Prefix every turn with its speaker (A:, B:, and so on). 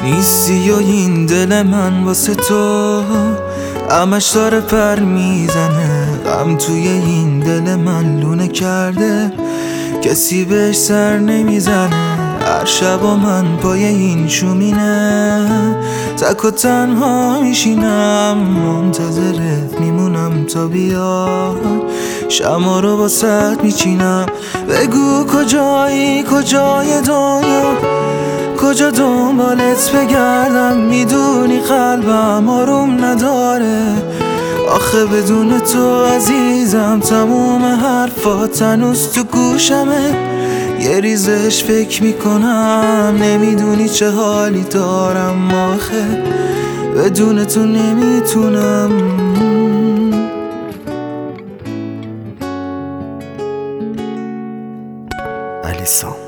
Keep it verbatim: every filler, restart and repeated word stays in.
A: نیستی و این دل من واسه تو همش داره پر میزنه. غم توی این دل من لونه کرده، کسی بهش سر نمیزنه. هر شب و من پای این شومینه تک و تنها میشینم، منتظرت میمونم تا بیاد، شما رو با سد میچینم. بگو کجایی کجای دنیا، کجا دنبالت بگردم، میدونی قلبم آروم نداره. آخه بدون تو عزیزم تموم حرفات هنوز تو گوشمه. یه ریزش فکر میکنم، نمیدونی چه حالی دارم. آخه بدون تو نمیتونم.
B: الیسا